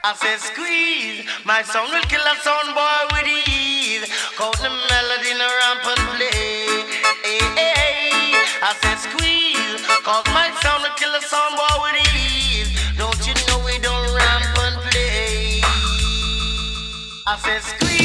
I said squeeze, my sound will kill a sound boy with ease. Count the melody in a ramp and play. Hey, hey, hey. I said squeeze, cause my sound will kill a sound boy with ease. Don't you know we don't ramp and play? I said squeeze.